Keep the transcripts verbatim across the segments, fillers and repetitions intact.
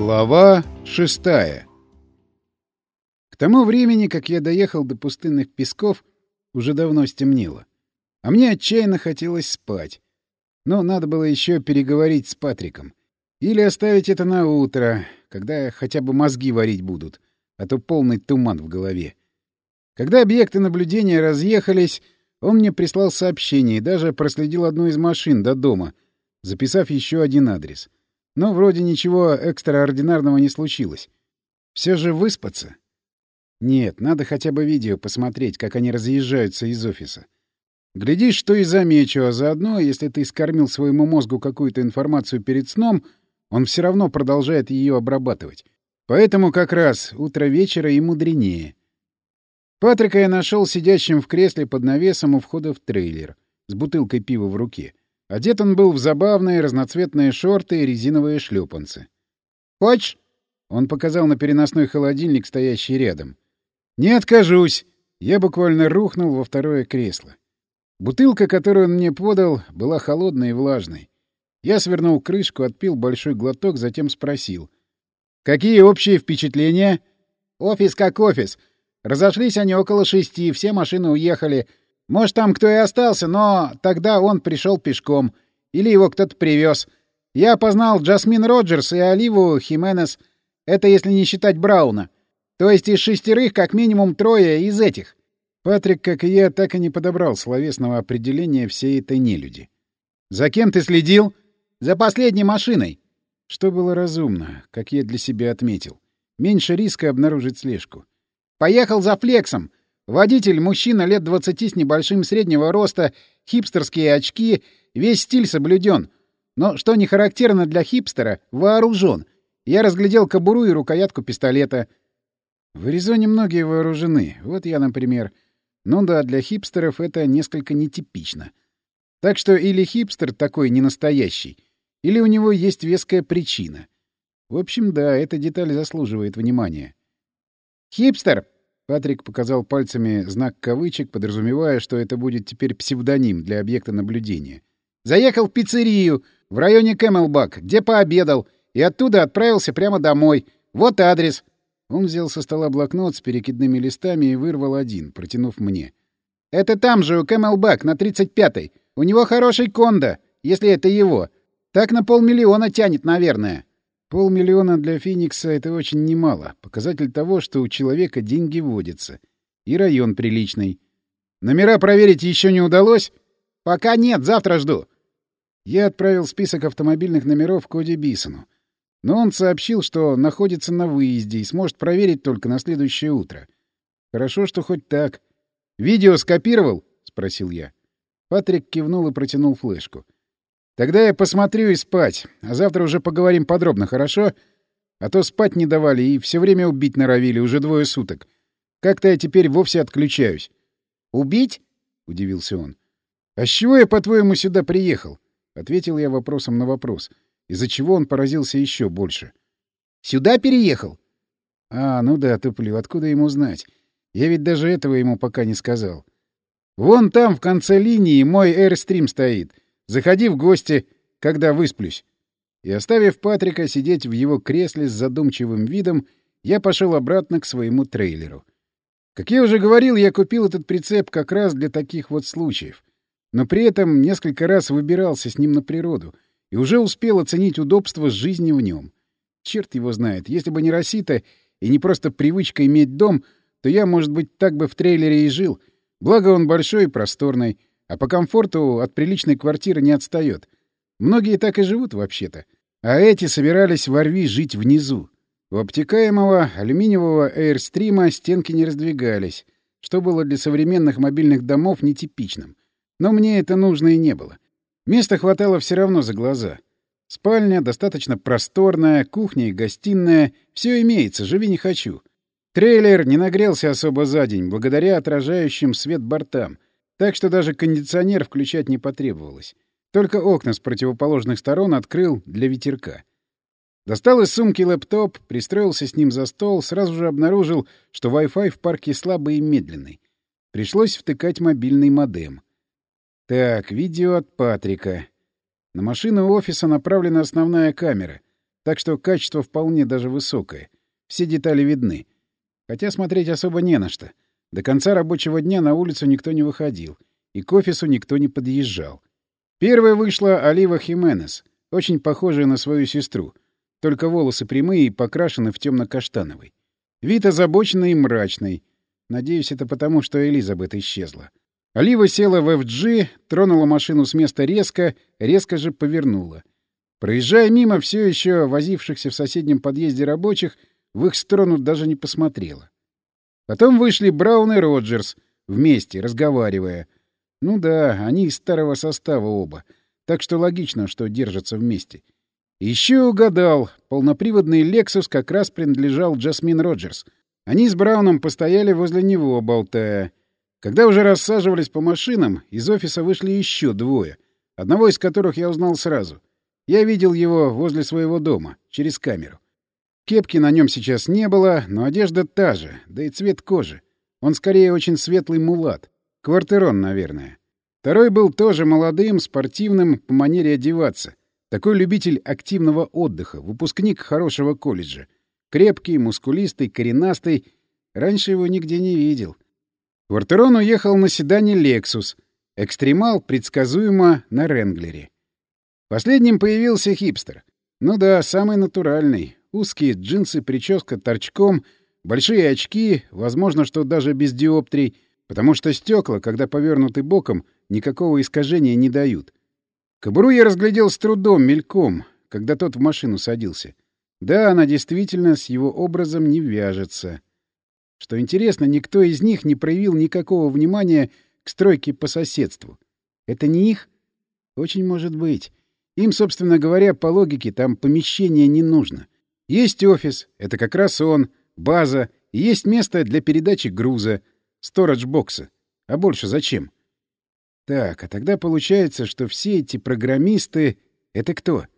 Глава шестая. К тому времени, как я доехал до пустынных песков, уже давно стемнело. А мне отчаянно хотелось спать. Но надо было еще переговорить с Патриком. Или оставить это на утро, когда хотя бы мозги варить будут, а то полный туман в голове. Когда объекты наблюдения разъехались, он мне прислал сообщение и даже проследил одну из машин до дома, записав еще один адрес. Но вроде ничего экстраординарного не случилось. Все же выспаться? Нет, надо хотя бы видео посмотреть, как они разъезжаются из офиса. Глядишь, что и замечу, а заодно, если ты скормил своему мозгу какую-то информацию перед сном, он все равно продолжает ее обрабатывать. Поэтому как раз утро вечера и мудренее. Патрика я нашел сидящим в кресле под навесом у входа в трейлер, с бутылкой пива в руке. Одет он был в забавные разноцветные шорты и резиновые шлепанцы. «Хочешь?» — он показал на переносной холодильник, стоящий рядом. «Не откажусь!» Я буквально рухнул во второе кресло. Бутылка, которую он мне подал, была холодной и влажной. Я свернул крышку, отпил большой глоток, затем спросил. «Какие общие впечатления?» «Офис как офис. Разошлись они около шести, все машины уехали. Может, там кто и остался, но тогда он пришел пешком. Или его кто-то привез. Я опознал Джасмин Роджерс и Оливу Хименес. Это если не считать Брауна. То есть из шестерых как минимум трое из этих». Патрик, как и я, так и не подобрал словесного определения всей этой нелюди. «За кем ты следил?» «За последней машиной». Что было разумно, как я для себя отметил. Меньше риска обнаружить слежку. «Поехал за Флексом. Водитель — мужчина лет двадцати с небольшим среднего роста, хипстерские очки, весь стиль соблюден. Но, что не характерно для хипстера, вооружен. Я разглядел кобуру и рукоятку пистолета». В Аризоне многие вооружены. Вот я, например. Ну да, для хипстеров это несколько нетипично. Так что или хипстер такой ненастоящий, или у него есть веская причина. В общем, да, эта деталь заслуживает внимания. «Хипстер!» — Патрик показал пальцами знак кавычек, подразумевая, что это будет теперь псевдоним для объекта наблюдения. «Заехал в пиццерию в районе Кэмелбак, где пообедал, и оттуда отправился прямо домой. Вот адрес». Он взял со стола блокнот с перекидными листами и вырвал один, протянув мне. «Это там же, у Кэмелбак, на тридцать пятой. У него хороший кондо, если это его. Так на полмиллиона тянет, наверное». Полмиллиона для Феникса — это очень немало. Показатель того, что у человека деньги водятся. И район приличный. «Номера проверить еще не удалось?» «Пока нет, завтра жду». Я отправил список автомобильных номеров Коди Бисону. Но он сообщил, что находится на выезде и сможет проверить только на следующее утро. Хорошо, что хоть так. «Видео скопировал?» — спросил я. Патрик кивнул и протянул флешку. «Тогда я посмотрю и спать, а завтра уже поговорим подробно, хорошо? А то спать не давали и все время убить норовили уже двое суток. Как-то я теперь вовсе отключаюсь». «Убить?» — удивился он. «А с чего я, по-твоему, сюда приехал?» — ответил я вопросом на вопрос, из-за чего он поразился еще больше. «Сюда переехал?» «А, ну да, туплю. Откуда ему знать? Я ведь даже этого ему пока не сказал. Вон там, в конце линии, мой Airstream стоит. Заходи в гости, когда высплюсь». И, оставив Патрика сидеть в его кресле с задумчивым видом, я пошел обратно к своему трейлеру. Как я уже говорил, я купил этот прицеп как раз для таких вот случаев. Но при этом несколько раз выбирался с ним на природу и уже успел оценить удобство жизни в нем. Черт его знает, если бы не Росита и не просто привычка иметь дом, то я, может быть, так бы в трейлере и жил. Благо он большой и просторный, а по комфорту от приличной квартиры не отстает. Многие так и живут вообще-то. А эти собирались в Орви жить внизу. У обтекаемого алюминиевого Airstream стенки не раздвигались, что было для современных мобильных домов нетипичным. Но мне это нужно и не было. Места хватало все равно за глаза. Спальня достаточно просторная, кухня и гостиная. Все имеется, живи не хочу. Трейлер не нагрелся особо за день, благодаря отражающим свет бортам, так что даже кондиционер включать не потребовалось. Только окна с противоположных сторон открыл для ветерка. Достал из сумки лэптоп, пристроился с ним за стол, сразу же обнаружил, что Wi-Fi в парке слабый и медленный. Пришлось втыкать мобильный модем. Так, видео от Патрика. На машину офиса направлена основная камера. так что качество вполне даже высокое. Все детали видны. Хотя смотреть особо не на что. До конца рабочего дня на улицу никто не выходил, и к офису никто не подъезжал. Первой вышла Олива Хименес, очень похожая на свою сестру, только волосы прямые и покрашены в темно-каштановый. Вид озабоченный и мрачный. Надеюсь, это потому, что Элизабет исчезла. Олива села в эф джи, тронула машину с места резко, резко же повернула. Проезжая мимо все еще возившихся в соседнем подъезде рабочих, в их сторону даже не посмотрела. Потом вышли Браун и Роджерс, вместе, разговаривая. Ну да, они из старого состава оба, так что логично, что держатся вместе. Еще угадал, полноприводный «Лексус» как раз принадлежал Джасмин Роджерс. Они с Брауном постояли возле него, болтая. Когда уже рассаживались по машинам, из офиса вышли еще двое, одного из которых я узнал сразу. Я видел его возле своего дома, через камеру. Кепки на нем сейчас не было, но одежда та же, да и цвет кожи. Он скорее очень светлый мулат. Квартерон, наверное. Второй был тоже молодым, спортивным, по манере одеваться. Такой любитель активного отдыха, выпускник хорошего колледжа. Крепкий, мускулистый, коренастый. Раньше его нигде не видел. Квартерон уехал на седане «Лексус». Экстремал, предсказуемо, на «Ренглере». Последним появился хипстер. Ну да, самый натуральный. Узкие джинсы, прическа торчком, большие очки, возможно, что даже без диоптрий, потому что стекла, когда повернуты боком, никакого искажения не дают. Кобуру я разглядел с трудом, мельком, когда тот в машину садился. Да, она действительно с его образом не вяжется. Что интересно, никто из них не проявил никакого внимания к стройке по соседству. Это не их? Очень может быть. Им, собственно говоря, по логике, там помещение не нужно. Есть офис, это как раз он, база, и есть место для передачи груза, сторидж-бокса. А больше зачем? Так, а тогда получается, что все эти программисты — это кто?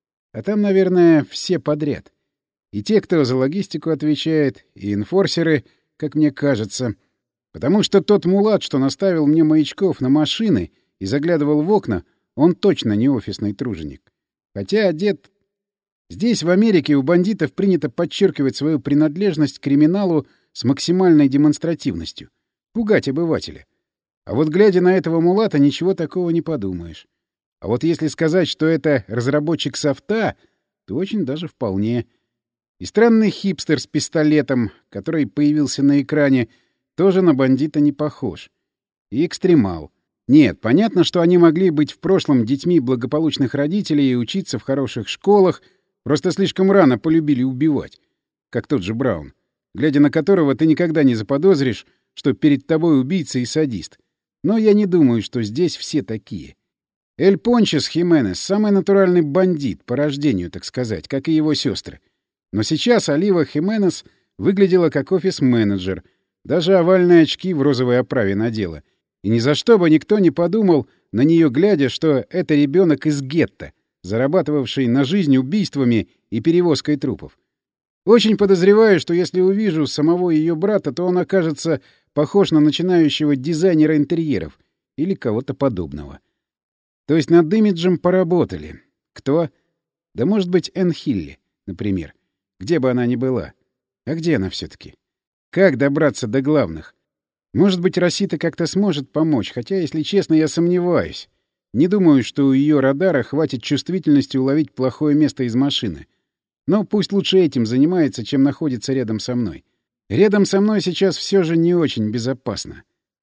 А там, наверное, все подряд. И те, кто за логистику отвечает, и инфорсеры, как мне кажется. Потому что тот мулат, что наставил мне маячков на машины и заглядывал в окна, он точно не офисный труженик. Хотя одет... Здесь, в Америке, у бандитов принято подчеркивать свою принадлежность к криминалу с максимальной демонстративностью. Пугать обывателя. А вот глядя на этого мулата, ничего такого не подумаешь. А вот если сказать, что это разработчик софта, то очень даже вполне. И странный хипстер с пистолетом, который появился на экране, тоже на бандита не похож. И экстремал. Нет, понятно, что они могли быть в прошлом детьми благополучных родителей и учиться в хороших школах, просто слишком рано полюбили убивать. Как тот же Браун, глядя на которого ты никогда не заподозришь, что перед тобой убийца и садист. Но я не думаю, что здесь все такие. Эль Пончес Хименес — самый натуральный бандит, по рождению, так сказать, как и его сестры. Но сейчас Олива Хименес выглядела как офис-менеджер, даже овальные очки в розовой оправе надела. И ни за что бы никто не подумал, на нее глядя, что это ребенок из гетто, зарабатывавший на жизнь убийствами и перевозкой трупов. Очень подозреваю, что если увижу самого ее брата, то он окажется похож на начинающего дизайнера интерьеров или кого-то подобного. То есть над имиджем поработали. Кто? Да может быть, Энн Хилли, например. Где бы она ни была. А где она все-таки? Как добраться до главных? Может быть, Росита как-то сможет помочь, хотя, если честно, я сомневаюсь. Не думаю, что у ее радара хватит чувствительности уловить плохое место из машины. Но пусть лучше этим занимается, чем находится рядом со мной. Рядом со мной сейчас все же не очень безопасно.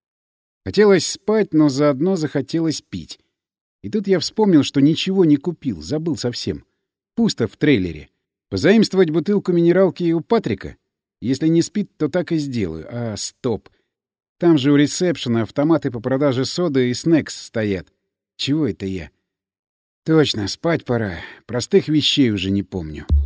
Хотелось спать, но заодно захотелось пить. И тут я вспомнил, что ничего не купил, забыл совсем. Пусто в трейлере. Позаимствовать бутылку минералки и у Патрика? Если не спит, то так и сделаю. А, стоп. Там же у ресепшена автоматы по продаже соды и снэкс стоят. Чего это я? Точно, спать пора. Простых вещей уже не помню.